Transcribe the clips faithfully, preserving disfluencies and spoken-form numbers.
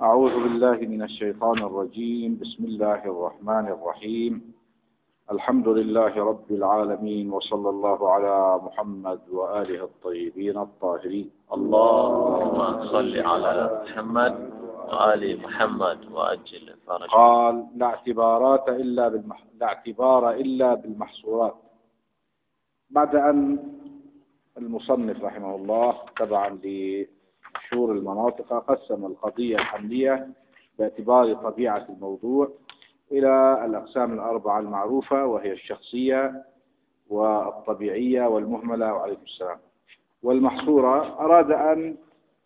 أعوذ بالله من الشيطان الرجيم. بسم الله الرحمن الرحيم. الحمد لله رب العالمين، وصلى الله على محمد وآله الطيبين الطاهرين. اللهم صل على محمد وآل محمد وأجل فرجه. قال: لا اعتبارات إلا بالمح... لا اعتبار إلا بالمحصورات. بعد أن المصنف رحمه الله تبعا لمشهور المناطق قسم القضية الحملية باعتبار طبيعة الموضوع إلى الأقسام الأربعة المعروفة، وهي الشخصية والطبيعية والمهملة وعليكم السلام والمحصورة. أراد أن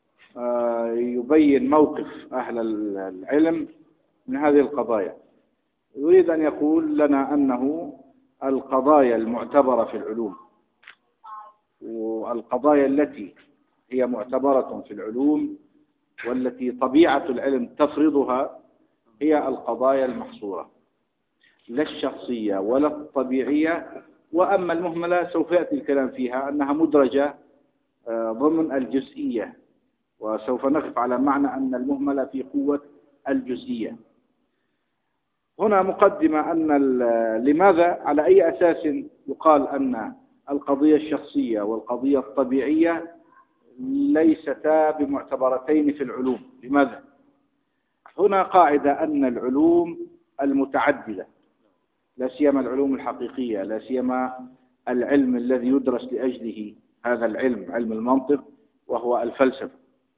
يبين موقف أهل العلم من هذه القضايا. يريد أن يقول لنا أنه القضايا المعتبرة في العلوم والقضايا التي هي معتبرة في العلوم والتي طبيعة العلم تفرضها هي القضايا المحصورة، لا الشخصية ولا الطبيعية. وأما المهملة سوف يأتي الكلام فيها أنها مدرجة ضمن الجزئية، وسوف نقف على معنى أن المهملة في قوة الجزئية. هنا مقدمة أن لماذا على أي أساس يقال أن القضية الشخصية والقضية الطبيعية ليستا بمعتبرتين في العلوم؟ لماذا؟ هنا قاعدة أن العلوم المتعددة، لا سيما العلوم الحقيقية، لا سيما العلم الذي يدرس لأجله هذا العلم، علم المنطق وهو الفلسفة،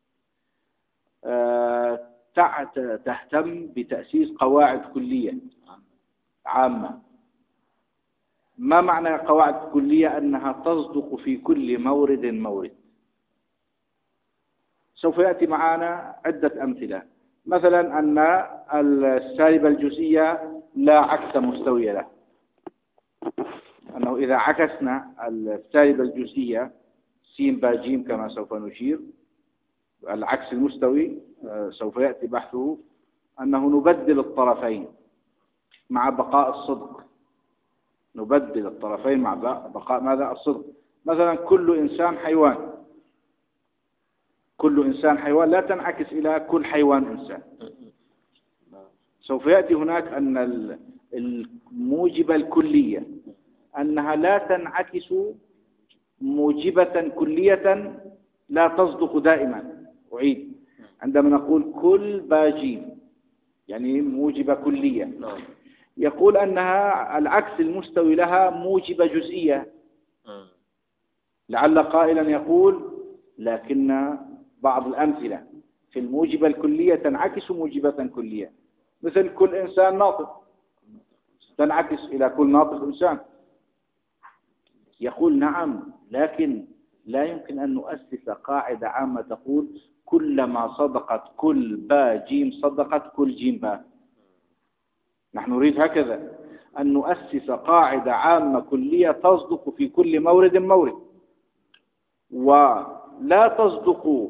تهتم بتأسيس قواعد كلية عامة. ما معنى قواعد كلية؟ أنها تصدق في كل مورد مورد. سوف يأتي معنا عدة أمثلة، مثلا أن السالب الجزئية لا عكس مستوي له، أنه إذا عكسنا السالب الجزئية س با ج كما سوف نشير، العكس المستوي سوف يأتي بحثه، أنه نبدل الطرفين مع بقاء الصدق. نبدل الطرفين مع بقاء ماذا؟ الصدق. مثلا كل إنسان حيوان، كل إنسان حيوان لا تنعكس إلى كل حيوان إنسان. سوف يأتي هناك أن الموجبة الكلية أنها لا تنعكس موجبة كلية لا تصدق دائما. أعيد، عندما نقول كل باجين يعني موجبة كلية، يقول أنها العكس المستوي لها موجبة جزئية. لعل قائلا يقول لكن بعض الأمثلة في الموجبة الكلية تنعكس موجبة كلية، مثل كل إنسان ناطق تنعكس إلى كل ناطق إنسان. يقول نعم، لكن لا يمكن أن نؤسس قاعدة عامة تقول كلما صدقت كل با جيم صدقت كل جيم با. نحن نريد هكذا أن نؤسس قاعدة عامة كلية تصدق في كل مورد مورد، ولا تصدق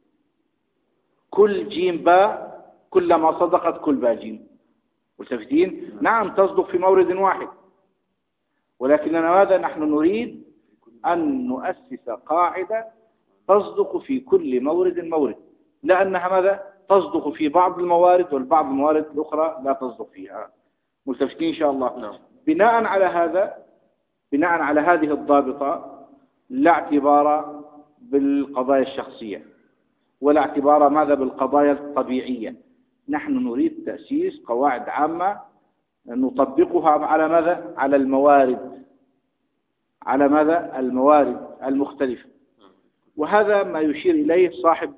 كل جيم با كلما صدقت كل با جيم. ملتفتين؟ نعم تصدق في مورد واحد، ولكننا ماذا نحن نريد؟ أن نؤسس قاعدة تصدق في كل مورد مورد، لأنها ماذا؟ تصدق في بعض الموارد والبعض الموارد الأخرى لا تصدق فيها. ملتفتين إن شاء الله؟ بناء على هذا، بناء على هذه الضابطة، لا اعتبار بالقضايا الشخصية ولا اعتبار ماذا؟ بالقضايا الطبيعية. نحن نريد تأسيس قواعد عامة نطبقها على ماذا؟ على الموارد، على ماذا؟ الموارد المختلفة. وهذا ما يشير إليه صاحب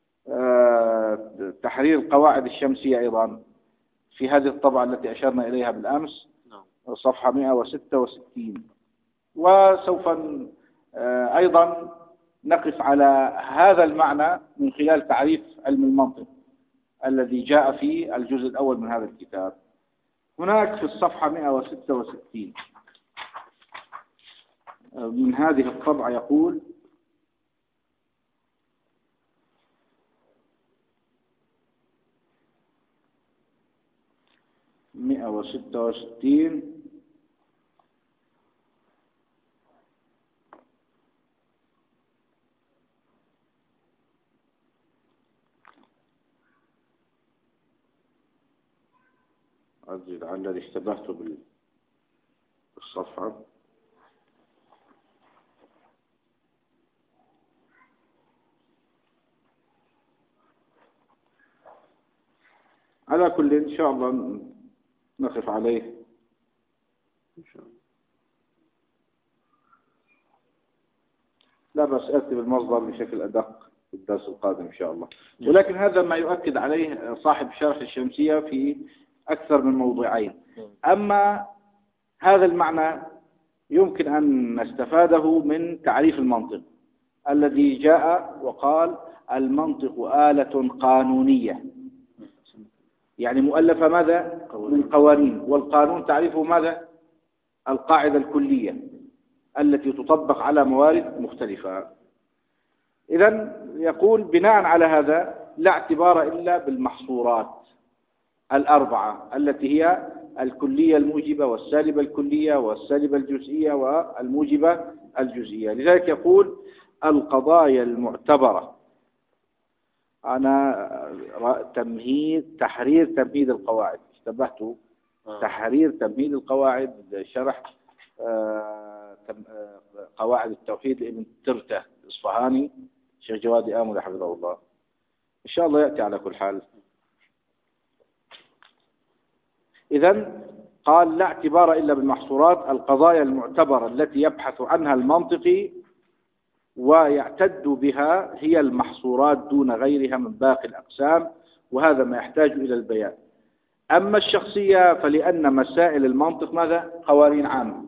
تحرير القواعد الشمسية أيضا في هذه الطبعة التي أشرنا إليها بالأمس، صفحة مئة وستة وستين. وسوف أيضا نقف على هذا المعنى من خلال تعريف علم المنطق الذي جاء في الجزء الأول من هذا الكتاب. هناك في الصفحة مئة وستة وستين من هذه الطبعة يقول: مئة وستة وستين أدري لعلني اشتبهت بالصفحة. على كل إن شاء الله نقف عليه إن شاء الله. لا بس أكتب المصدر بشكل أدق في الدرس القادم إن شاء الله. ولكن هذا ما يؤكد عليه صاحب شرح الشمسية في أكثر من موضوعين. أما هذا المعنى يمكن أن نستفاده من تعريف المنطق الذي جاء وقال المنطق آلة قانونية، يعني مؤلفة ماذا؟ من قوانين، والقانون تعريفه ماذا؟ القاعدة الكلية التي تطبق على موارد مختلفة. إذن يقول بناء على هذا لا اعتبار إلا بالمحصورات الأربعة التي هي الكلية الموجبة والسالبة الكلية والسالبة الجزئية والموجبة الجزئية. لذلك يقول القضايا المعتبرة. أنا تمهيد تحرير تمهيد القواعد اشتبهت آه. تحرير تمهيد القواعد شرح آه قواعد التوحيد لابن ترته الإصفهاني شيخ جوادي آمل حفظه الله. إن شاء الله يأتي على كل حال. إذن قال لا اعتبار إلا بالمحصورات القضايا المعتبرة التي يبحث عنها المنطقي ويعتد بها هي المحصورات دون غيرها من باقي الأقسام، وهذا ما يحتاج إلى البيان. أما الشخصية فلأن مسائل المنطق ماذا؟ قوانين عامة،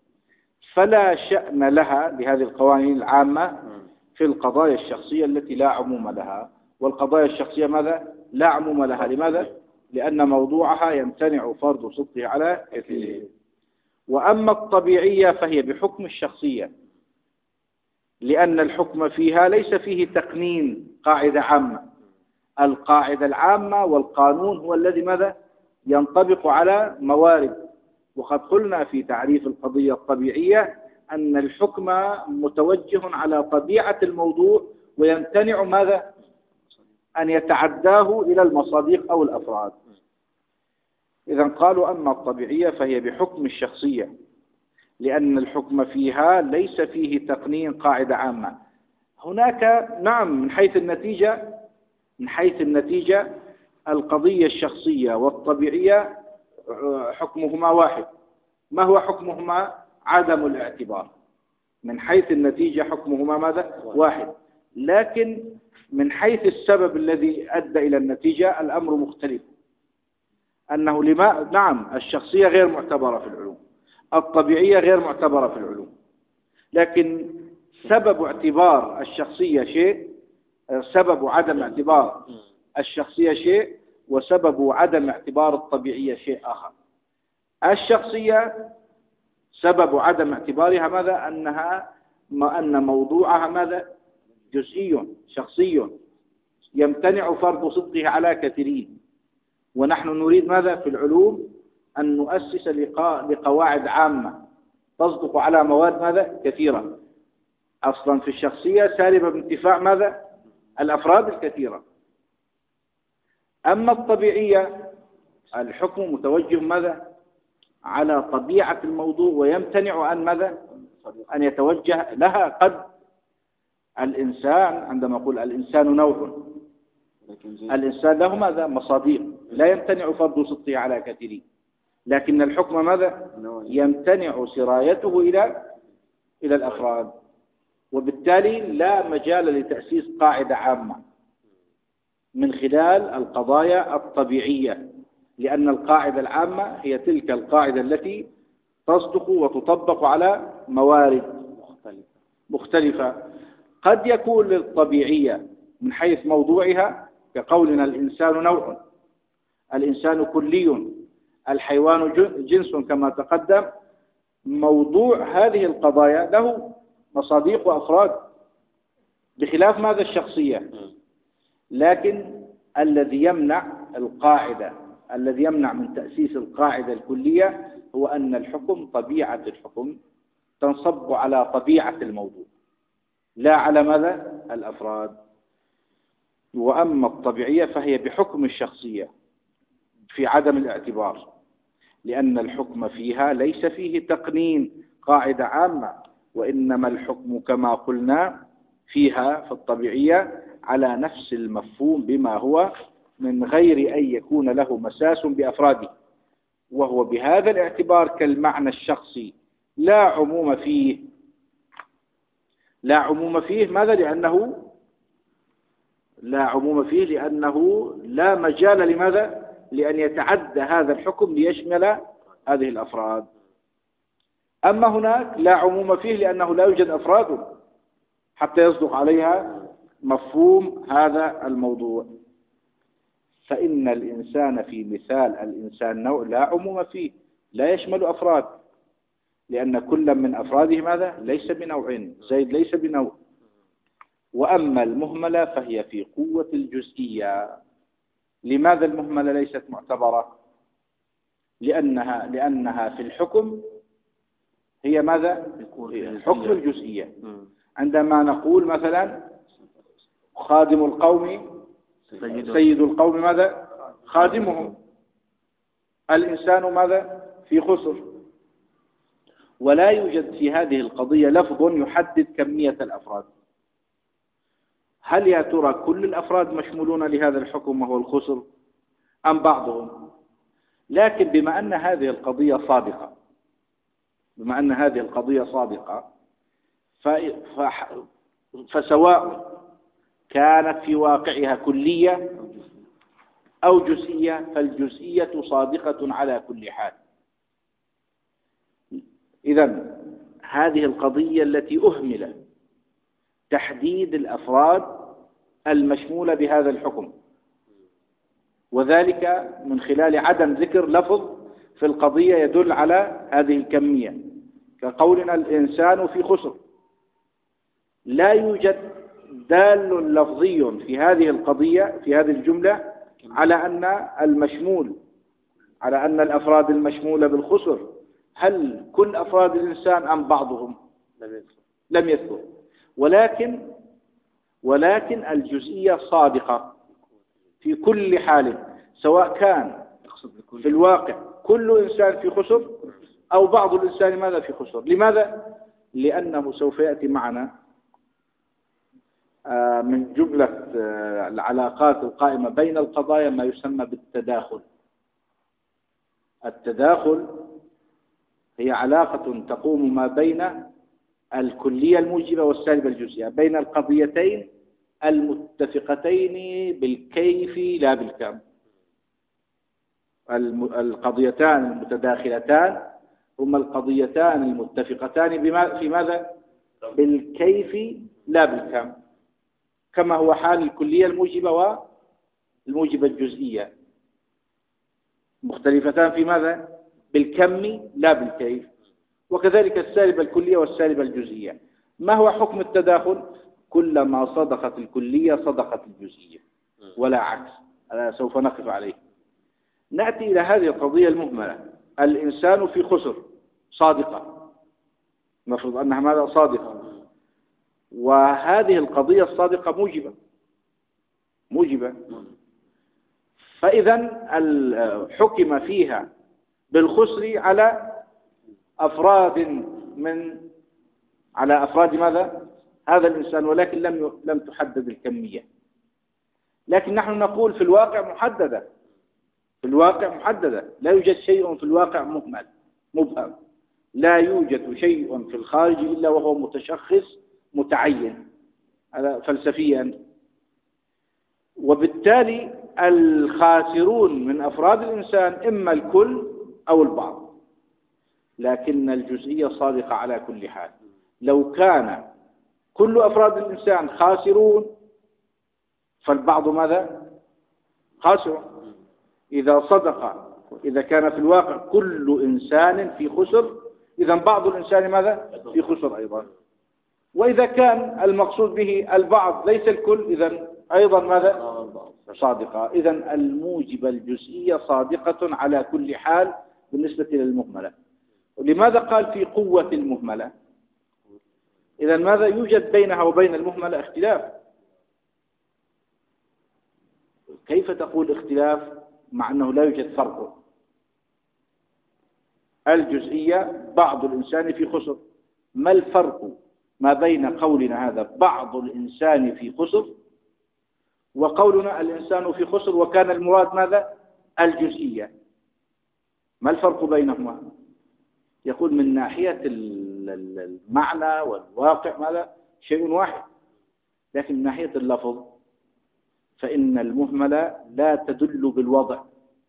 فلا شأن لها لهذه القوانين العامة في القضايا الشخصية التي لا عموم لها. والقضايا الشخصية ماذا؟ لا عموم لها. لماذا؟ لأن موضوعها يمتنع فرض صدقه على كثير. وأما الطبيعية فهي بحكم الشخصية، لأن الحكم فيها ليس فيه تقنين قاعدة عامة. القاعدة العامة والقانون هو الذي ماذا؟ ينطبق على موارد. وقد قلنا في تعريف القضية الطبيعية أن الحكم متوجه على طبيعة الموضوع ويمتنع ماذا؟ أن يتعداه إلى المصادق أو الأفراد. إذن قالوا أما الطبيعية فهي بحكم الشخصية، لأن الحكم فيها ليس فيه تقنين قاعدة عامة. هناك نعم من حيث النتيجة من حيث النتيجة القضية الشخصية والطبيعية حكمهما واحد. ما هو حكمهما؟ عدم الاعتبار. من حيث النتيجة حكمهما ماذا؟ واحد. لكن من حيث السبب الذي أدى إلى النتيجة الأمر مختلف. أنه لما نعم الشخصية غير معتبرة في العلوم، الطبيعية غير معتبرة في العلوم، لكن سبب اعتبار الشخصية شيء، سبب عدم اعتبار الشخصية شيء، وسبب عدم اعتبار الطبيعية شيء آخر. الشخصية سبب عدم اعتبارها ماذا؟ أنها ما أن موضوعها ماذا؟ جزئي شخصي يمتنع فرض صدقه على كثيرين. ونحن نريد ماذا في العلوم؟ أن نؤسس لقواعد عامة تصدق على مواد ماذا؟ كثيرة. أصلا في الشخصية سالبة بانتفاع ماذا؟ الأفراد الكثيرة. أما الطبيعية الحكم متوجه ماذا؟ على طبيعة الموضوع ويمتنع أن ماذا؟ أن يتوجه لها. قد الإنسان عندما أقول الإنسان نوع، الإنسان له ماذا؟ مصادق لا يمتنع فرض صدقه على كثيرين، لكن الحكم ماذا؟ يمتنع سرايته إلى إلى الأفراد. وبالتالي لا مجال لتأسيس قاعدة عامة من خلال القضايا الطبيعية، لأن القاعدة العامة هي تلك القاعدة التي تصدق وتطبق على موارد مختلفة. قد يكون للطبيعية من حيث موضوعها كقولنا الإنسان نوع، الإنسان كلي، الحيوان جنس كما تقدم. موضوع هذه القضايا له مصادق وأفراد بخلاف ماذا؟ الشخصية. لكن الذي يمنع القاعدة الذي يمنع من تأسيس القاعدة الكلية هو أن الحكم طبيعة الحكم تنصب على طبيعة الموضوع لا على ماذا؟ الأفراد. وأما الطبيعية فهي بحكم الشخصية في عدم الاعتبار، لأن الحكم فيها ليس فيه تقنين قاعدة عامة، وإنما الحكم كما قلنا فيها في الطبيعية على نفس المفهوم بما هو من غير أن يكون له مساس بأفراده، وهو بهذا الاعتبار كالمعنى الشخصي لا عموم فيه. لا عموم فيه ماذا؟ لأنه لا عموم فيه لأنه لا مجال لماذا؟ لأن يتعدى هذا الحكم ليشمل هذه الأفراد. أما هناك لا عموم فيه لأنه لا يوجد أفراد حتى يصدق عليها مفهوم هذا الموضوع. فإن الإنسان في مثال الإنسان نوع لا عموم فيه، لا يشمل أفراد، لأن كل من أفراده ماذا؟ ليس بنوع، زيد ليس بنوع. وأما المهملة فهي في قوة الجزئية. لماذا المهملة ليست معتبرة؟ لأنها لأنها في الحكم هي ماذا؟ حكم الجزئية. عندما نقول مثلا خادم القوم سيد القوم ماذا؟ خادمهم. الإنسان ماذا؟ في خسر. ولا يوجد في هذه القضية لفظ يحدد كمية الأفراد. هل يا ترى كل الأفراد مشمولون لهذا الحكم وهو الخسر أم بعضهم؟ لكن بما أن هذه القضية صادقة بما أن هذه القضية صادقة فسواء كانت في واقعها كلية أو جزئية فالجزئية صادقة على كل حال. إذن هذه القضية التي أهمل تحديد الأفراد المشمولة بهذا الحكم، وذلك من خلال عدم ذكر لفظ في القضية يدل على هذه الكمية، كقولنا الإنسان في خسر. لا يوجد دال لفظي في هذه القضية في هذه الجملة على أن المشمول على أن الأفراد المشمولة بالخسر هل كل أفراد الإنسان أم بعضهم؟ لم يذكر. ولكن ولكن الجزئية صادقة في كل حال، سواء كان في الواقع كل إنسان في خسر أو بعض الإنسان ماذا في خسر. لماذا؟ لأنه سوف يأتي معنا من جملة العلاقات القائمة بين القضايا ما يسمى بالتداخل. التداخل هي علاقة تقوم ما بين الكلية الموجبة والسالبة الجزئية، بين القضيتين المتفقتين بالكيف لا بالكم. القضيتان المتداخلتان هما القضيتان المتفقتان بما في ماذا؟ بالكيف لا بالكم، كما هو حال الكلية الموجبة والموجبة الجزئية، مختلفتان في ماذا؟ بالكم لا بالكيف. وكذلك السالبة الكلية والسالبة الجزئية. ما هو حكم التداخل؟ كلما صدقت الكلية صدقت الجزئية ولا عكس. هذا سوف نقف عليه. نأتي إلى هذه القضية المهملة. الإنسان في خسر صادقة، نفرض أنها ماذا؟ صادقة. وهذه القضية الصادقة موجبة موجبة فإذا حكم فيها بالخسر على أفراد من على أفراد ماذا؟ هذا الإنسان، ولكن لم لم تحدد الكمية. لكن نحن نقول في الواقع محددة في الواقع محددة لا يوجد شيء في الواقع مهمل مبهم. لا يوجد شيء في الخارج إلا وهو متشخص متعين هذا فلسفيا. وبالتالي الخاسرون من أفراد الإنسان إما الكل أو البعض، لكن الجزئية صادقة على كل حال. لو كان كل أفراد الإنسان خاسرون فالبعض ماذا؟ خاسر. إذا صدق إذا كان في الواقع كل إنسان في خسر إذا بعض الإنسان ماذا؟ في خسر أيضا. وإذا كان المقصود به البعض ليس الكل إذا أيضا ماذا؟ صادقة. إذا الموجبة الجزئية صادقة على كل حال بالنسبة للمهملة. لماذا قال في قوة المهملة؟ إذا ماذا يوجد بينها وبين المهملة؟ اختلاف. كيف تقول اختلاف مع أنه لا يوجد فرق؟ الجزئية بعض الإنسان في خسر. ما الفرق ما بين قولنا هذا بعض الإنسان في خسر وقولنا الإنسان في خسر وكان المراد ماذا؟ الجزئية. ما الفرق بينهما؟ يقول من ناحية المعنى والواقع ماذا؟ شيء واحد، لكن من ناحية اللفظ فإن المهملة لا تدل بالوضع.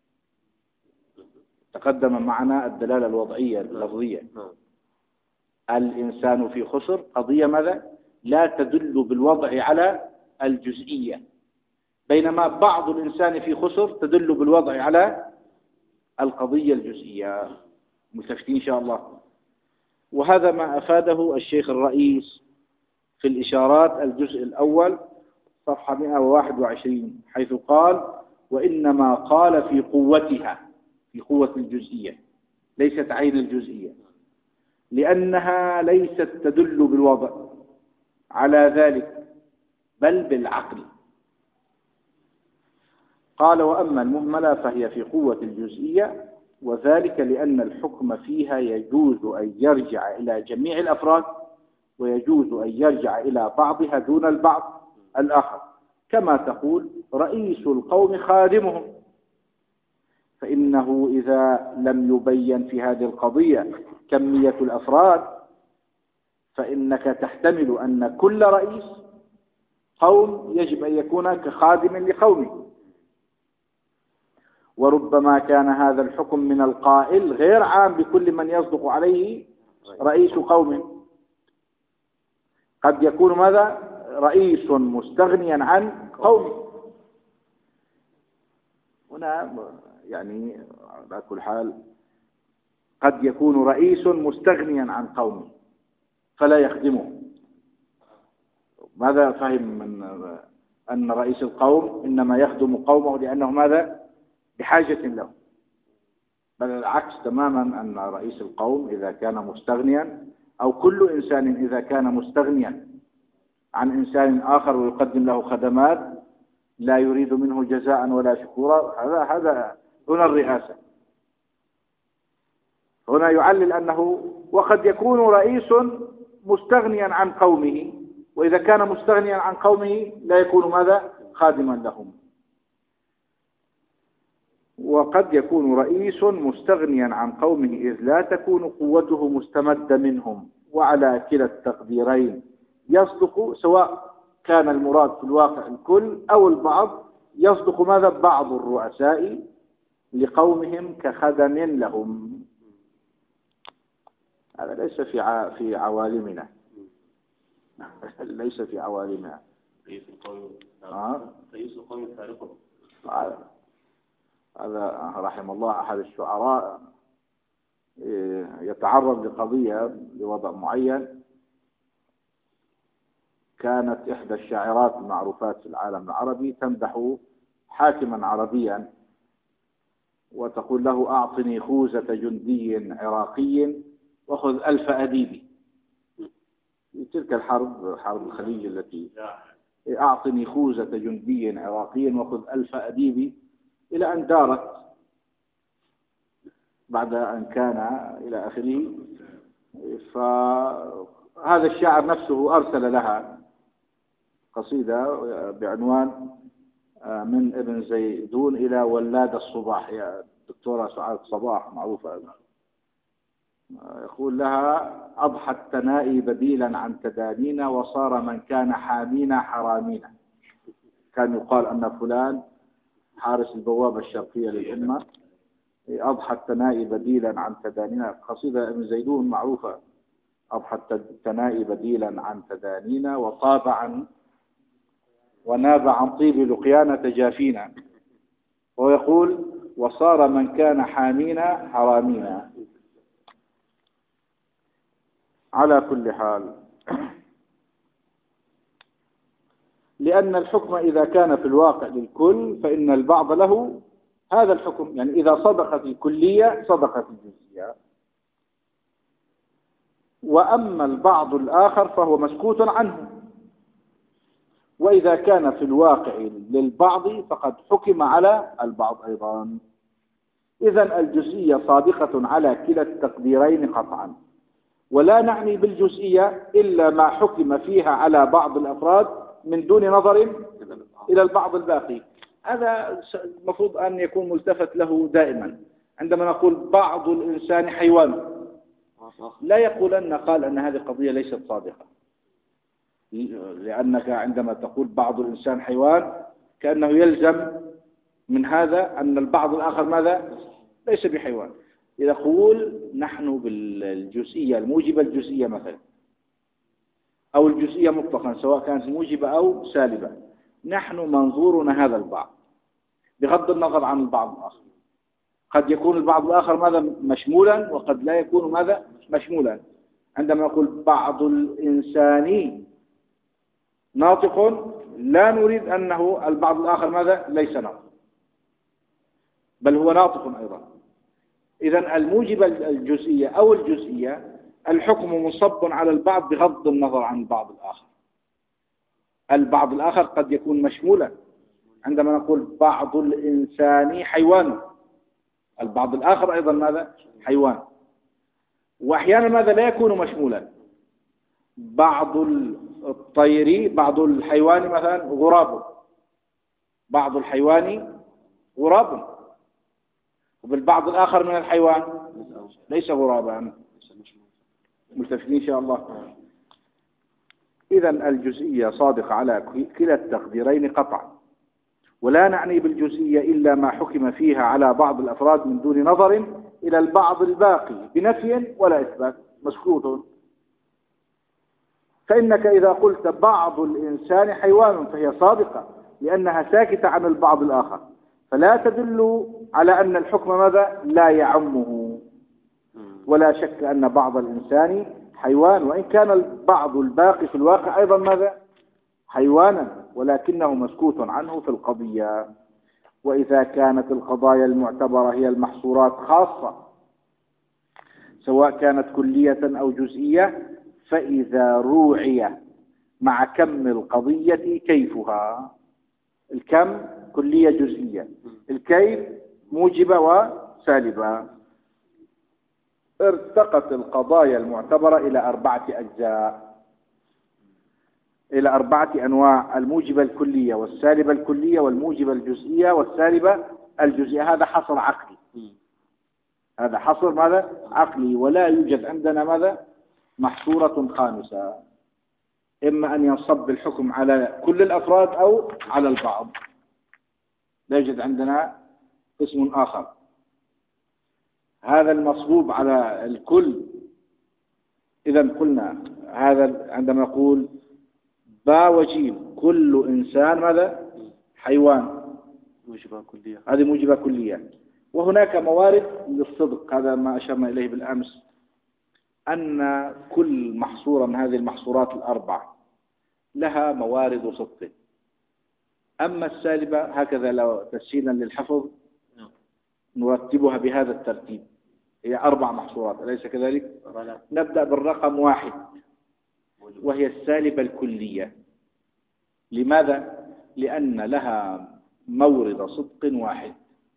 تقدم معنا الدلالة الوضعية اللفظية. الإنسان في خسر قضية ماذا؟ لا تدل بالوضع على الجزئية، بينما بعض الإنسان في خسر تدل بالوضع على القضية الجزئية. ملتفتين إن شاء الله. وهذا ما أفاده الشيخ الرئيس في الإشارات الجزء الأول صفحة مئة وواحد وعشرين، حيث قال: وإنما قال في قوتها، في قوة الجزئية، ليست عين الجزئية، لأنها ليست تدل بالوضع على ذلك بل بالعقل. قال: وأما المهملة فهي في قوة الجزئية، وذلك لأن الحكم فيها يجوز أن يرجع إلى جميع الأفراد، ويجوز أن يرجع إلى بعضها دون البعض الآخر، كما تقول رئيس القوم خادمهم، فإنه إذا لم يبين في هذه القضية كمية الأفراد فإنك تحتمل أن كل رئيس قوم يجب أن يكون كخادم لقومه. وربما كان هذا الحكم من القائل غير عام بكل من يصدق عليه رئيس قوم، قد يكون ماذا؟ رئيس مستغنيا عن قوم. هنا يعني على كل حال قد يكون رئيس مستغنيا عن قومه فلا يخدمه. ماذا فهم من أن رئيس القوم إنما يخدم قومه لأنه ماذا؟ بحاجة له، بل العكس تماما، أن رئيس القوم إذا كان مستغنيا، أو كل إنسان إذا كان مستغنيا عن إنسان آخر ويقدم له خدمات لا يريد منه جزاء ولا شكورا، هذا هذا هنا الرئاسة. هنا يعلل أنه وقد يكون رئيس مستغنيا عن قومه، وإذا كان مستغنيا عن قومه لا يكون ماذا؟ خادما لهم. وقد يكون رئيس مستغنيا عن قومه إذ لا تكون قوته مستمدة منهم، وعلى كلا التقديرين يصدق، سواء كان المراد في الواقع الكل أو البعض، يصدق ماذا؟ بعض الرؤساء لقومهم كخدم لهم. هذا ليس في ع... في عوالمنا ليس في عوالمنا. رئيس القوم آه؟ رئيس القوم فارقه. هذا رحم الله أحد الشعراء يتعرض لقضية لوضع معين. كانت إحدى الشاعرات المعروفات في العالم العربي تمدح حاكما عربيا وتقول له: أعطني خوذة جندي عراقي وخذ ألف أديب. في تلك الحرب، حرب الخليج التي، أعطني خوذة جندي عراقي وخذ ألف أديب، إلى أن دارت بعد أن كان إلى آخره. فهذا الشاعر نفسه أرسل لها قصيدة بعنوان من ابن زيدون إلى ولاد الصباح، يا دكتورة سعاد صباح معروفة. يقول لها: أضحى التنائي بديلا عن تدانينا، وصار من كان حامينا حرامينا. كان يقال أن فلان حارس البوابة الشرقية للأمة، أضحى التنائي بديلا عن تدانينا. قصيدة ابن زيدون معروفة: أضحى التنائي بديلا عن تدانينا، وطاب عن وناب عن طيب لقيانا تجافينا. ويقول: وصار من كان حامينا حرامينا. على كل حال، لأن الحكم إذا كان في الواقع للكل فإن البعض له هذا الحكم، يعني إذا صدقت الكلية صدقت الجزئية. وأما البعض الآخر فهو مسكوت عنه، وإذا كان في الواقع للبعض فقد حكم على البعض أيضا. إذن الجزئية صادقة على كلا التقديرين قطعا، ولا نعني بالجزئية إلا ما حكم فيها على بعض الأفراد من دون نظر إلى البعض الباقي. هذا المفروض أن يكون ملتفت له دائما. عندما نقول بعض الإنسان حيوان، لا يقول أن قال أن هذه القضية ليست صادقة، لأنك عندما تقول بعض الإنسان حيوان كأنه يلزم من هذا أن البعض الآخر ماذا؟ ليس بحيوان. إذا قول نحن بالجزئية الموجبة الجزئية مثلا، أو الجزئية مطلقا سواء كانت موجبة أو سالبة، نحن منظورنا هذا البعض بغض النظر عن البعض الآخر. قد يكون البعض الآخر ماذا؟ مشمولا، وقد لا يكون ماذا؟ مشمولا. عندما نقول بعض الإنسان ناطق، لا نريد أنه البعض الآخر ماذا؟ ليس ناطق، بل هو ناطق أيضا. إذن الموجبة الجزئية أو الجزئية الحكم منصب على البعض بغض النظر عن البعض الآخر. البعض الآخر قد يكون مشمولا. عندما نقول بعض الإنسان حيوان، البعض الآخر أيضا ماذا؟ حيوان. وأحيانا ماذا؟ لا يكون مشمولا. بعض الطير، بعض الحيوان مثلا غراب، بعض الحيوان غراب، وبالبعض الآخر من الحيوان ليس غرابا. ملتفتين إن شاء الله. إذن الجزئية صادقة على كلا التقديرين قطعا، ولا نعني بالجزئية إلا ما حكم فيها على بعض الأفراد من دون نظر إلى البعض الباقي بنفي ولا إثبات، مسكوت. فإنك إذا قلت بعض الإنسان حيوان فهي صادقة لأنها ساكتة عن البعض الآخر، فلا تدل على أن الحكم ماذا؟ لا يعمه. ولا شك أن بعض الإنسان حيوان، وإن كان البعض الباقي في الواقع أيضا ماذا؟ حيوانا، ولكنه مسكوت عنه في القضية. وإذا كانت القضايا المعتبرة هي المحصورات خاصة سواء كانت كلية أو جزئية، فإذا روعي مع كم القضية كيفها، الكم كلية جزئية، الكيف موجبة وسالبة، ارتقت القضايا المعتبرة إلى أربعة أجزاء، إلى أربعة أنواع: الموجبة الكلية والسالبة الكلية والموجبة الجزئية والسالبة الجزئية. هذا حصر عقلي، هذا حصر ماذا؟ عقلي. ولا يوجد عندنا ماذا؟ محصورة خامسة، إما أن ينصب الحكم على كل الأفراد أو على البعض. لا يوجد عندنا اسم آخر. هذا المصبوب على الكل. إذا قلنا هذا عندما نقول با وجيم كل إنسان ماذا؟ حيوان، موجبة كلية، هذه موجبة كلية. وهناك موارد للصدق، هذا ما أشرنا إليه بالأمس، أن كل محصورة من هذه المحصورات الأربعة لها موارد صدق. أما السالبة هكذا لو تسهيلا للحفظ نرتبها بهذا الترتيب، هي أربع محصورات أليس كذلك؟ نبدأ بالرقم واحد وهي السالبة الكلية. لماذا؟ لأن لها مورد صدق واحد.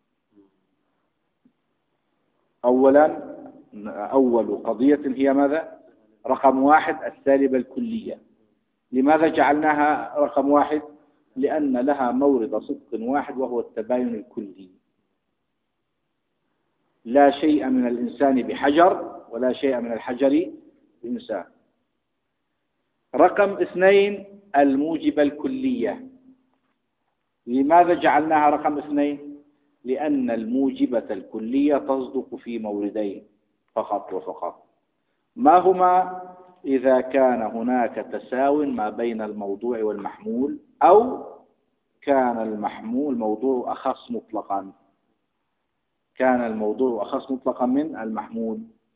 أولا أول قضية هي ماذا؟ رقم واحد السالبة الكلية. لماذا جعلناها رقم واحد؟ لأن لها مورد صدق واحد وهو التباين الكلي. لا شيء من الإنسان بحجر ولا شيء من الحجر بإنسان. رقم اثنين الموجبة الكلية. لماذا جعلناها رقم اثنين؟ لأن الموجبة الكلية تصدق في موردين فقط وفقط. ما هما؟ إذا كان هناك تساو ما بين الموضوع والمحمول، أو كان المحمول موضوع أخص مطلقا، كان الموضوع أخص مطلقا من المحمول.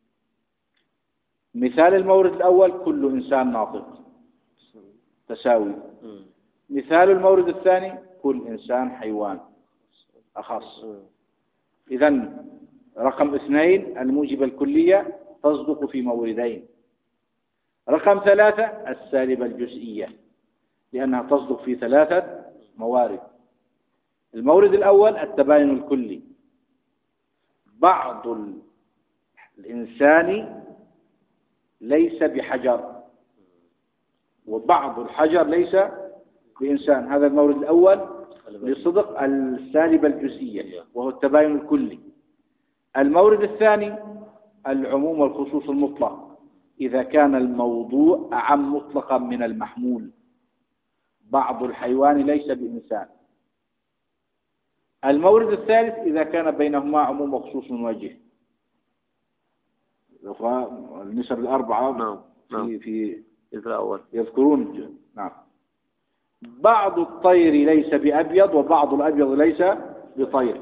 مثال المورد الأول كل إنسان ناطق تساوي. مثال المورد الثاني كل إنسان حيوان أخص. إذن رقم اثنين الموجبة الكلية تصدق في موردين. رقم ثلاثة السالبة الجزئية لأنها تصدق في ثلاثة موارد. المورد الأول التباين الكلي، بعض الإنسان ليس بحجر، وبعض الحجر ليس بإنسان. هذا المورد الأول لصدق السالبة الجزئية وهو التباين الكلي. المورد الثاني العموم والخصوص المطلق، إذا كان الموضوع أعم مطلقا من المحمول. بعض الحيوان ليس بإنسان. المورد الثالث إذا كان بينهما عموم وخصوص وجه. النسب الأربعة نعم في في الأول يذكرون. نعم. بعض الطير ليس بأبيض وبعض الأبيض ليس بطير.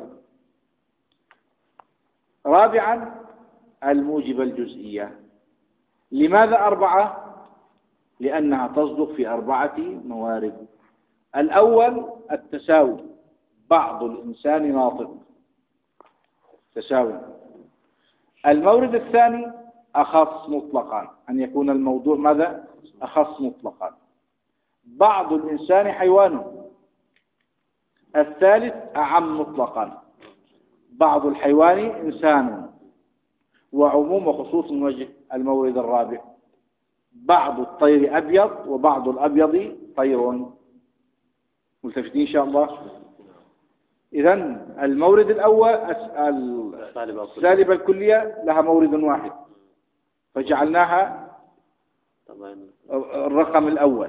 رابعا الموجب الجزئية. لماذا أربعة؟ لأنها تصدق في أربعة موارد. الأول التساوي، بعض الإنسان ناطق، تساوي. المورد الثاني أخص مطلقا، أن يكون الموضوع ماذا؟ أخص مطلقا. بعض الإنسان حيوان. الثالث أعم مطلقا، بعض الحيوان إنسان. وعموم وخصوص وجه. المورد الرابع بعض الطير أبيض وبعض الأبيض طير. ملتفتين إن شاء الله. إذن المورد الأول السالبة الكلية لها مورد واحد فجعلناها الرقم الأول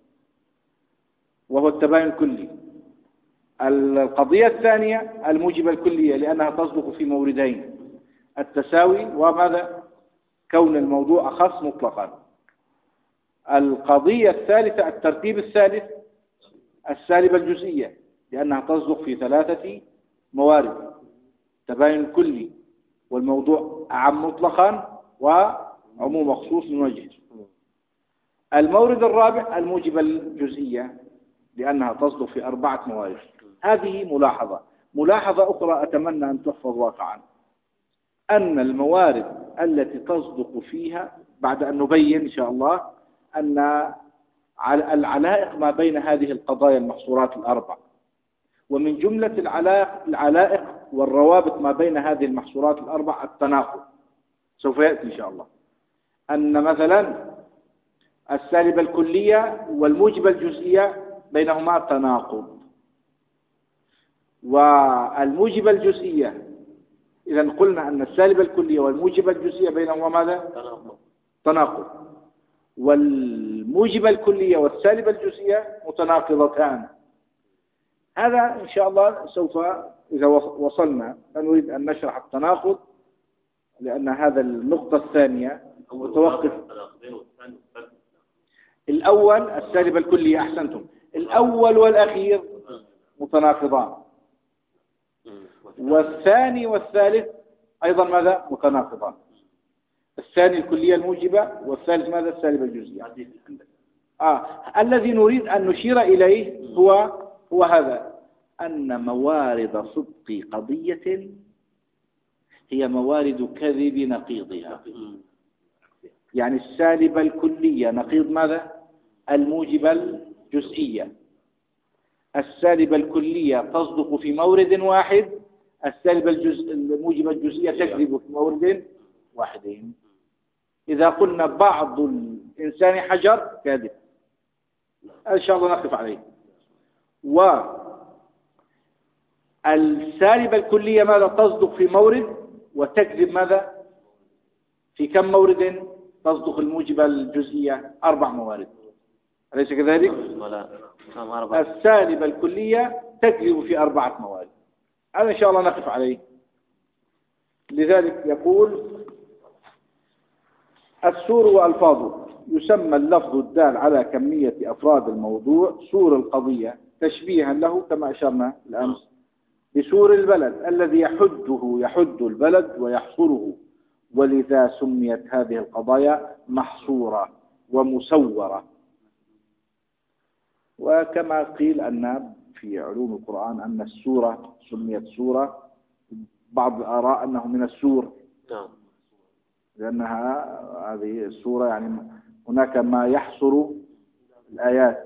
وهو التباين الكلي. القضية الثانية الموجبة الكلية لأنها تصدق في موردين، التساوي وماذا؟ كون الموضوع أخص مطلقا. القضية الثالثة الترتيب الثالث السالبة الجزئية لأنها تصدق في ثلاثة موارد، تباين الكلي والموضوع أعم مطلقا وعموم مخصوص من وجه. المورد الرابع الموجبة الجزئية لأنها تصدق في أربعة موارد. هذه ملاحظة. ملاحظة أخرى أتمنى أن تحفظ واقعا، أن الموارد التي تصدق فيها بعد أن نبين إن شاء الله أن العلائق ما بين هذه القضايا المحصورات الأربع، ومن جملة العلائق, العلائق والروابط ما بين هذه المحصورات الأربع التناقض. سوف يأتي إن شاء الله أن مثلا السالبة الكلية والموجبة الجزئية بينهما تناقض، والموجبة الجزئية إذا قلنا أن السالبة الكلية والموجبة الجزئية بينهما ماذا؟ تناقض. والموجبة الكلية والسالبة الجزئية متناقضتان. هذا إن شاء الله سوف إذا وصلنا نريد أن نشرح التناقض، لأن هذا النقطة الثانية متوقف. الأول السالبة الكلية أحسنتم، الأول والأخير متناقضان، والثاني والثالث أيضا ماذا؟ متناقضان. الثاني الكلية الموجبة والثالث ماذا؟ السالبة الجزئية. آه. الذي نريد أن نشير إليه هو هو هذا، أن موارد صدق قضية هي موارد كذب نقيضها. يعني السالبة الكلية نقيض ماذا؟ الموجبة الجزئية. السالبة الكلية تصدق في مورد واحد، السالبة الجزء الموجبة الجزئية تكذب في مورد واحدين. إذا قلنا بعض الإنسان حجر كاذب، إن شاء الله نقف عليه. والسالبة الكلية ماذا؟ تصدق في مورد وتكذب ماذا؟ في كم مورد؟ تصدق الموجبة الجزئية أربع موارد، أليس كذلك؟ السالبة الكلية تكذب في أربعة موارد. هذا إن شاء الله نقف عليه. لذلك يقول السور وألفاظه. يسمى اللفظ الدال على كمية أفراد الموضوع سور القضية، تشبيها له كما أشرنا الأمس بسور البلد الذي يحده يحد البلد ويحصره، ولذا سميت هذه القضايا محصورة ومسورة. وكما قيل أن في علوم القرآن أن السورة سميت سورة، بعض الآراء أنه من السور لأنها هذه السورة يعني هناك ما يحصر الآيات.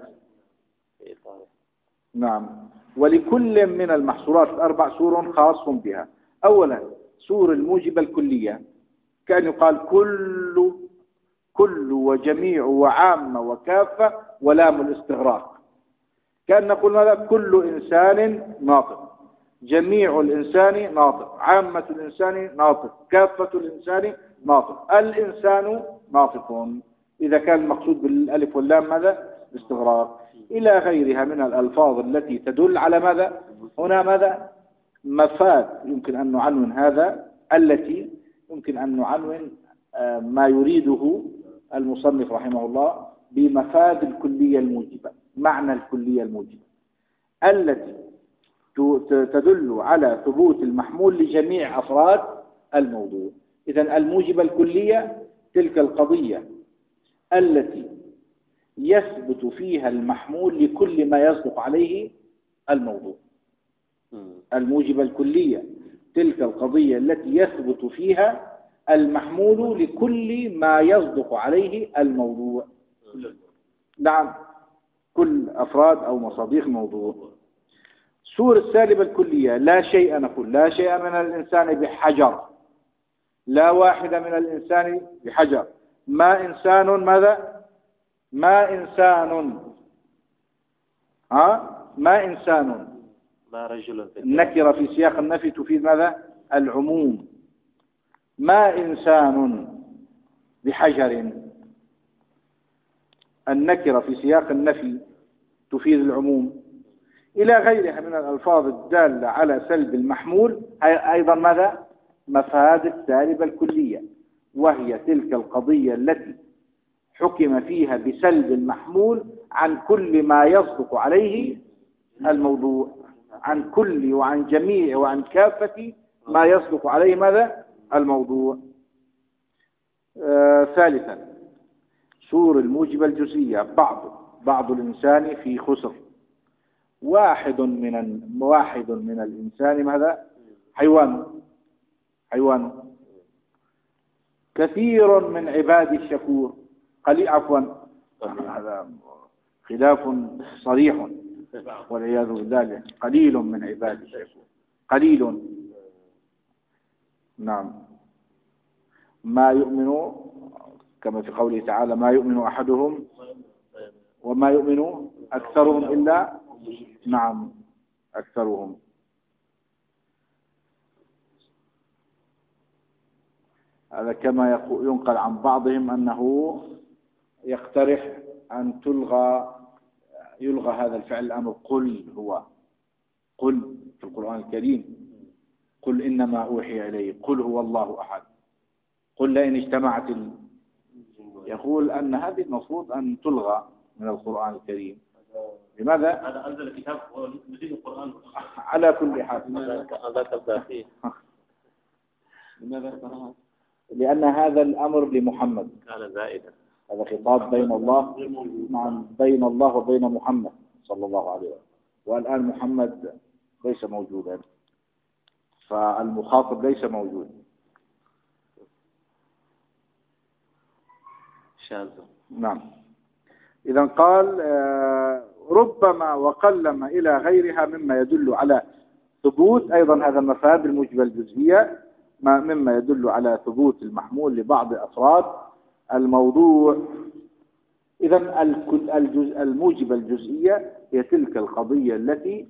نعم. ولكل من المحصورات الأربع سور خاص بها. أولا سور الموجبة الكلية كأن يقال كل كل وجميع وعامة وكافة ولام الاستغراق، كأن نقول ماذا؟ كل إنسان ناطق، جميع الإنسان ناطق، عامة الإنسان ناطق، كافة الإنسان ناطق، الإنسان ناطق، إذا كان المقصود بالألف واللام ماذا؟ الاستغراق. إلى غيرها من الألفاظ التي تدل على ماذا؟ هنا ماذا؟ مفاد يمكن أن نعنون هذا، التي يمكن أن نعنون ما يريده المصنف رحمه الله بمفاد الكلية الموجبة، معنى الكلية الموجبة التي تدل على ثبوت المحمول لجميع أفراد الموضوع. إذن الموجبة الكلية تلك القضية التي يثبت فيها المحمول لكل ما يصدق عليه الموضوع. الموجبة الكلية تلك القضية التي يثبت فيها المحمول لكل ما يصدق عليه الموضوع. نعم، كل أفراد أو مصادق الموضوع. سور السالبة الكلية لا شيء، نقول لا شيء من الإنسان بحجر، لا واحد من الإنسان بحجر، ما إنسان ماذا؟ ما إنسان ها ما إنسان ما رجل. النكرة في سياق النفي تفيد ماذا؟ العموم. ما إنسان بحجر، النكرة في سياق النفي تفيد العموم. إلى غيرها من الألفاظ الدالة على سلب المحمول أيضا ماذا؟ مفاد السالبة الكلية، وهي تلك القضية التي حكم فيها بسلب المحمول عن كل ما يصدق عليه الموضوع، عن كل وعن جميع وعن كافة ما يصدق عليه ماذا؟ الموضوع. آه ثالثا سور الموجبة الجزئية بعض بعض الإنسان في خسر، واحد من واحد من الإنسان ماذا؟ حيوان حيوان كثير من عبادي الشكور، قليل عفوا هذا خلاف صريح والعياذ بالله، قليل من عبادي الشكور، قليل. نعم، ما يؤمن كما في قوله تعالى ما يؤمن أحدهم وما يؤمن أكثرهم إلا نعم أكثرهم. هذا كما ينقل عن بعضهم أنه يقترح أن تلغى يلغى هذا الفعل الأمر قل هو، قل في القرآن الكريم قل إنما أوحي إلي، قل هو الله أحد، قل لئن اجتمعت ال... يقول أن هذه المفروض أن تلغى من القرآن الكريم. لماذا؟ هذا أنزل الكتاب ونزيل القرآن على كل حال. هذا تبدأ فيه. لماذا؟ لأن هذا الأمر لمحمد، كان زائدا، هذا خطاب بين الله نعم بين الله وبين محمد صلى الله عليه وسلم، والآن محمد ليس موجودا، فالمخاطب ليس موجود. شاذ. نعم. إذا قال ربما وقلما إلى غيرها مما يدل على ثبوت أيضا هذا مفاد الموجبة الجزئية، مما يدل على ثبوت المحمول لبعض أفراد الموضوع. إذا الموجبة الجزئية هي تلك القضية التي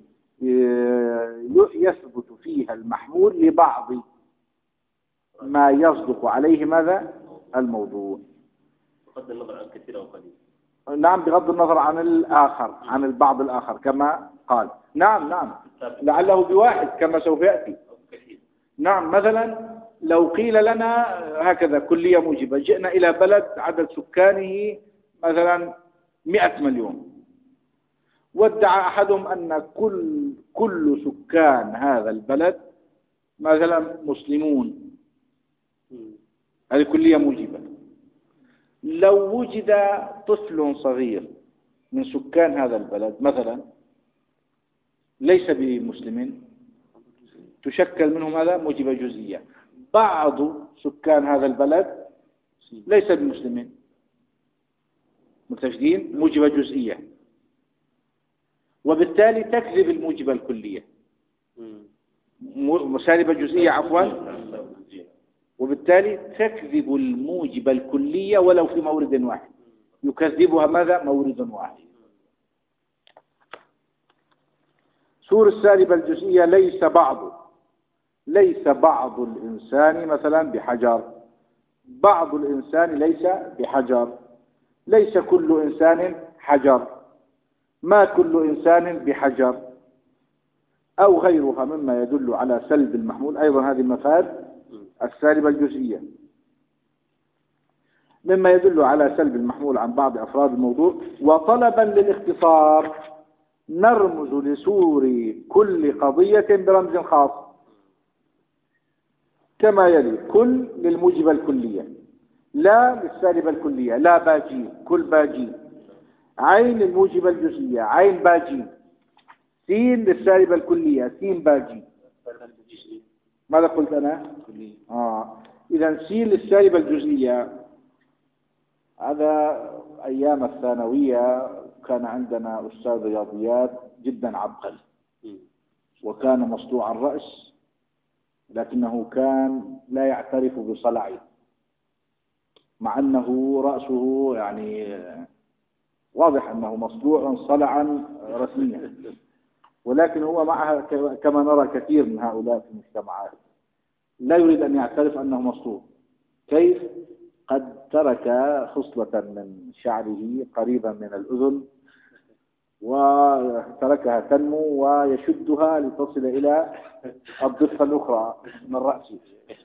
يثبت فيها المحمول لبعض ما يصدق عليه ماذا؟ الموضوع. بغض النظر عن كثير أو قليل. نعم، بغض النظر عن الآخر، عن البعض الآخر كما قال. نعم نعم لعله بواحد كما سوف يأتي. نعم، مثلا لو قيل لنا هكذا كلية موجبة، جئنا إلى بلد عدد سكانه مثلا مئة مليون، وادعى أحدهم أن كل كل سكان هذا البلد مثلا مسلمون، هذه كلية موجبة. لو وجد طفل صغير من سكان هذا البلد مثلا ليس بمسلم، تشكل منهم هذا موجبة جزئية. بعض سكان هذا البلد ليس بمسلمين، متجدين موجبة جزئية، وبالتالي تكذب الموجبة الكلية، مسالبة جزئية عفوا وبالتالي تكذب الموجب الكلية ولو في مورد واحد، يكذبها ماذا؟ مورد واحد. سور السالبة الجزئية ليس بعض ليس بعض الإنسان مثلا بحجر، بعض الإنسان ليس بحجر، ليس كل إنسان حجر، ما كل إنسان بحجر، أو غيرها مما يدل على سلب المحمول. أيضا هذه المفاد السالبة الجزئية مما يدل على سلب المحمول عن بعض أفراد الموضوع. وطلبا للاختصار نرمز لسور كل قضية برمز خاص كما يلي: كل للموجبة الكلية، لا للسالبة الكلية، لا باجين، كل باجين. عين للموجبة الجزئية، عين باجين. سين للسالبة الكلية، سين باجين. ماذا قلت أنا؟ آه. إذا سين للسالبة الجزئية. هذا أيام الثانوية كان عندنا أستاذ رياضيات جدا عبقري، وكان مصلوع الرأس، لكنه كان لا يعترف بصلعه، مع أنه رأسه يعني واضح أنه مصلوع صلعا رسميا، ولكن هو معها كما نرى كثير من هؤلاء في المجتمعات لا يريد أن يعترف أنه مصلوع. كيف؟ قد ترك خصلة من شعره قريبا من الأذن وتركها تنمو ويشدها لتصل إلى الضفة الأخرى من رأسه.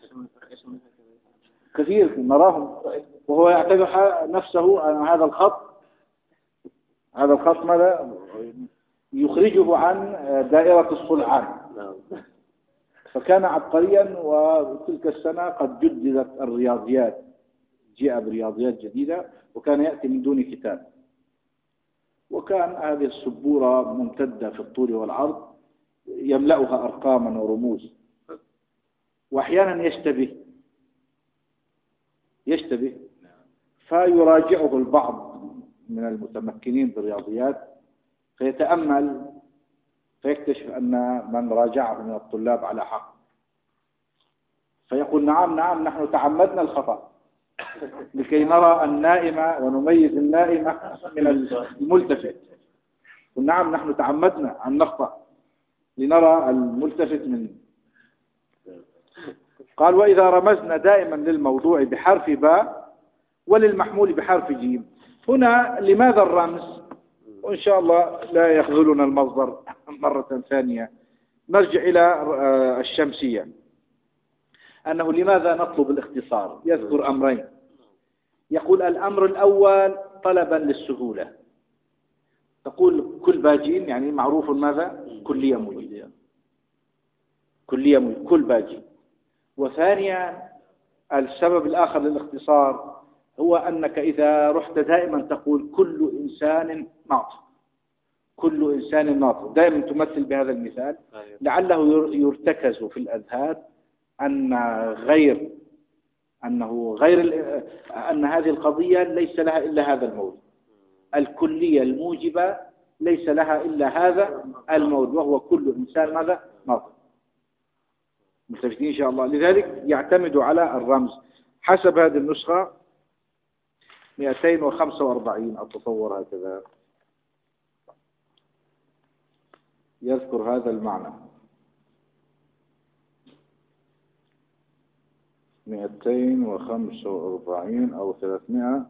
كثير نراهم وهو يعتبر نفسه أن هذا الخط هذا الخط ماذا يخرجه عن دائرة الصلعان. فكان عبقريا. وتلك السنة قد جددت الرياضيات، جاء برياضيات جديدة، وكان يأتي من دون كتاب، وكان هذه السبورة ممتدة في الطول والعرض يملأها أرقاما ورموز، وأحيانا يشتبه يشتبه فيراجعه البعض من المتمكنين بالرياضيات فيتأمل فيكتشف أن من راجعه من الطلاب على حق، فيقول: نعم نعم نحن تعمدنا الخطأ لكي نرى النائمة ونميز النائمة من الملتفت. نعم نحن تعمدنا أن نخطأ لنرى الملتفت من. قال: وإذا رمزنا دائما للموضوع بحرف باء وللمحمول بحرف جيم. هنا لماذا الرمز؟ وإن شاء الله لا يخذلنا المصدر مرة ثانية. نرجع إلى الشمسية، أنه لماذا نطلب الاختصار؟ يذكر أمرين. يقول: الأمر الأول طلبا للسهولة. تقول كل باجين يعني معروف ماذا؟ كلية موجودة، كلية موجودة، كل باجين. وثانيا السبب الآخر للاختصار هو أنك إذا رحت دائما تقول كل إنسان ناطق، كل إنسان ناطق، دائما تمثل بهذا المثال لعله يرتكز في الأذهان أن غير أنه غير أن هذه القضية ليس لها إلا هذا الموضوع. الكلية الموجبة ليس لها إلا هذا الموضوع، وهو كل إنسان ماذا؟ ناطق. متفقين إن شاء الله. لذلك يعتمد على الرمز. حسب هذه النسخة مئتين وخمسة وأربعين أتصور هكذا يذكر هذا المعنى. مئتين وخمسة وأربعين أو ثلاثمائة.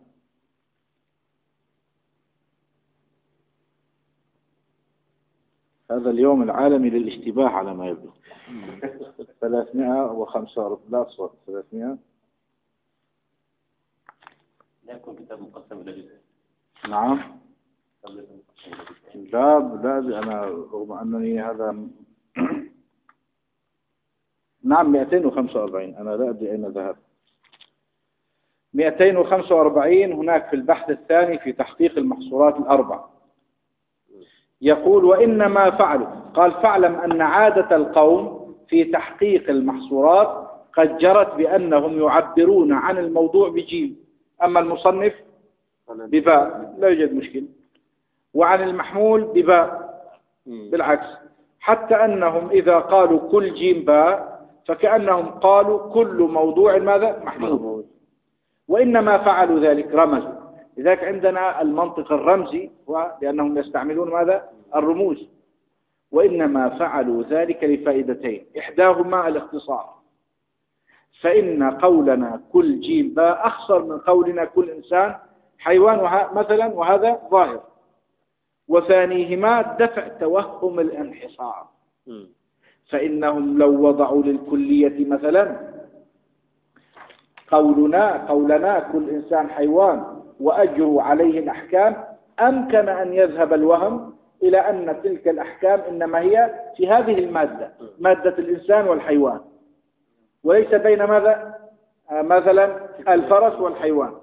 هذا اليوم العالمي للاشتباه على ما يبدو. ثلاثمائة وخمسة وأربعين لا صوت ثلاثمائة. لا يكون كتاب مقسم إلى جزء. نعم. لا لا أنا رغم أنني هذا نعم مئتين وخمسة وأربعين. أنا لا أدري أين ذهب. مئتين وخمسة وأربعين هناك في البحث الثاني في تحقيق المحصورات الأربع. يقول: وإنما فعلوا. قال: فاعلم أن عادة القوم في تحقيق المحصورات قد جرت بأنهم يعبرون عن الموضوع بجيم، أما المصنف بباء، لا يوجد مشكلة، وعن المحمول بباء بالعكس، حتى أنهم إذا قالوا كل جيم باء فكأنهم قالوا كل موضوع ماذا محمود، وإنما فعلوا ذلك رمزوا. لذلك عندنا المنطق الرمزي، لأنهم يستعملون ماذا الرموز، وإنما فعلوا ذلك لفائدتين، إحداهما الاختصار، فإن قولنا كل جيم باء أخصر من قولنا كل إنسان حيوان مثلا، وهذا ظاهر. وثانيهما دفع توهم الانحصار، فإنهم لو وضعوا للكلية مثلا قولنا قولنا كل إنسان حيوان وأجروا عليه الأحكام، أمكن أن يذهب الوهم إلى أن تلك الأحكام إنما هي في هذه المادة، مادة الإنسان والحيوان، وليس بين ماذا مثلا الفرس والحيوان،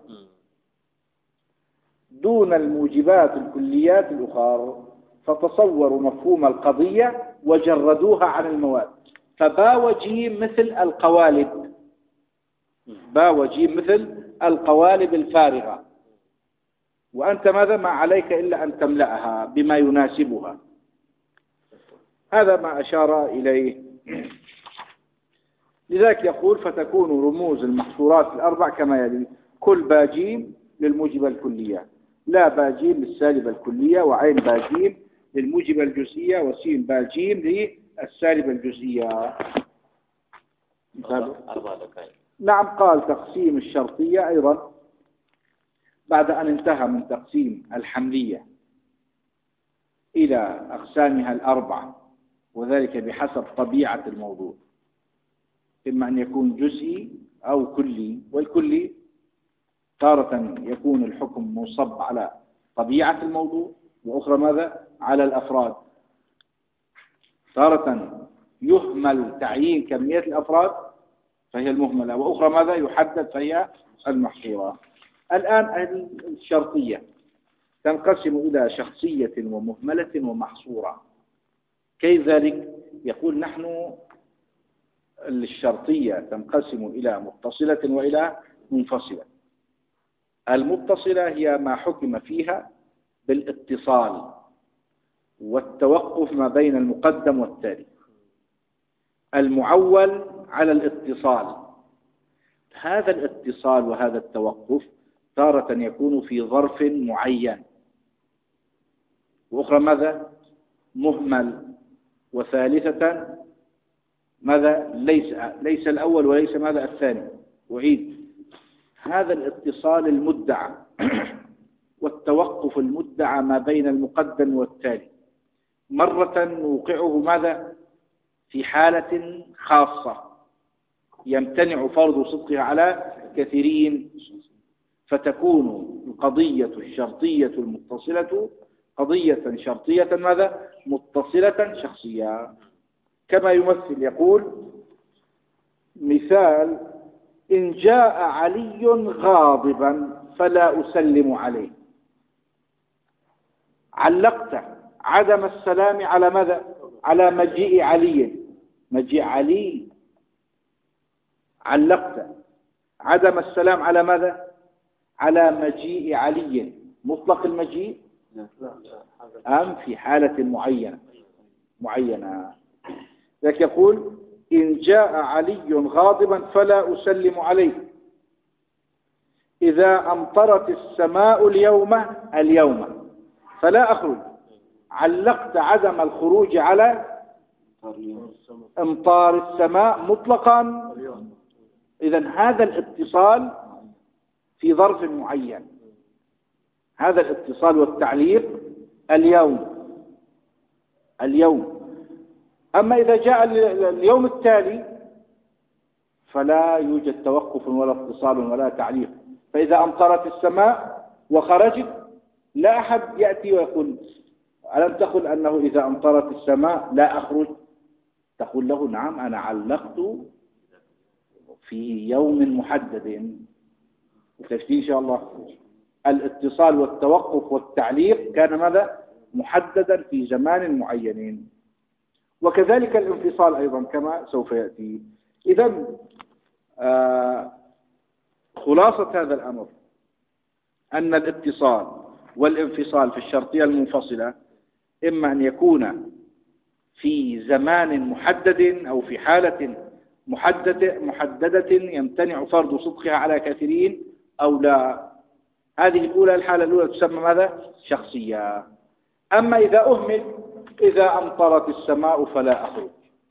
دون الموجبات الكليات الأخرى. فتصوروا مفهوم القضية وجردوها عن المواد، فباء وجيم مثل القوالب، باء وجيم مثل القوالب الفارغة، وأنت ماذا ما عليك إلا أن تملأها بما يناسبها. هذا ما أشار إليه. لذلك يقول فتكون رموز المحصورات الأربع كما يلي: كل باجيم للموجبة الكلية، لا باجيم للسالبة الكلية، وعين باجيم للموجبة الجزئية، وسين باجيم للسالبة الجزئية. نعم. قال تقسيم الشرطية أيضا بعد أن انتهى من تقسيم الحملية إلى أقسامها الأربعة، وذلك بحسب طبيعة الموضوع، إما أن يكون جزئي أو كلي، والكلي تارة يكون الحكم منصب على طبيعة الموضوع، وأخرى ماذا على الأفراد. تارة يهمل تعيين كمية الأفراد فهي المهملة، وأخرى ماذا يحدد فهي المحصورة. الآن الشرطية تنقسم إلى شخصية ومهملة ومحصورة. كيف ذلك؟ يقول نحن الشرطية تنقسم إلى متصلة وإلى منفصلة. المتصلة هي ما حكم فيها بالاتصال والتوقف ما بين المقدم والتالي، المعول على الاتصال. هذا الاتصال وهذا التوقف تارة يكون في ظرف معين، وأخرى ماذا مهمل، وثالثة ماذا ليس ليس الأول وليس ماذا الثاني. أعيد: هذا الاتصال المدعى والتوقف المدعى ما بين المقدم والتالي مرة نوقعه ماذا في حالة خاصة يمتنع فرض صدقها على كثيرين، فتكون القضية الشرطية المتصلة قضية شرطية ماذا متصلة شخصية. كما يمثل يقول مثال: إن جاء علي غاضبا فلا أسلم عليه. علقت عدم السلام على ماذا؟ على مجيء علي، مجيء علي. علقت عدم السلام على ماذا؟ على مجيء علي، مطلق المجيء أم في حالة معينة معينة. لذلك يقول: إن جاء علي غاضبا فلا أسلم عليه. إذا أمطرت السماء اليوم اليوم فلا أخرج. علقت عدم الخروج على امطار السماء مطلقا. إذن هذا الاتصال في ظرف معين، هذا الاتصال والتعليق اليوم اليوم. أما إذا جاء اليوم التالي فلا يوجد توقف ولا اتصال ولا تعليق. فإذا أمطرت السماء وخرجت لا أحد يأتي ويقول: ألم تقل أنه إذا أمطرت السماء لا أخرج؟ تقول له: نعم أنا علقت في يوم محدد. وتفسير إن شاء الله الاتصال والتوقف والتعليق كان ماذا محددا في زمان معين، وكذلك الانفصال أيضا كما سوف يأتي. إذن آه خلاصة هذا الأمر أن الاتصال والانفصال في الشرطية المنفصلة إما أن يكون في زمان محدد أو في حالة محددة محددة يمتنع فرض صدقها على كثيرين أو لا. هذه الأولى الحالة الأولى تسمى ماذا؟ شخصية. أما إذا أهمل، إذا أمطرت السماء فلا أخرج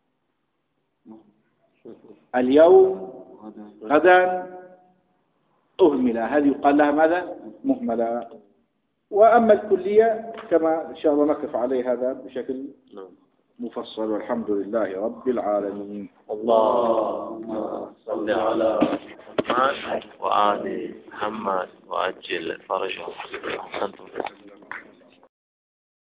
اليوم غدا أهملة، هذه يقال لها ماذا؟ مهملة. وأما الكلية كما إن شاء الله نقف عليه هذا بشكل مفصل، والحمد لله رب العالمين. اللهم صل على محمد وآل محمد وأجل فرجهم.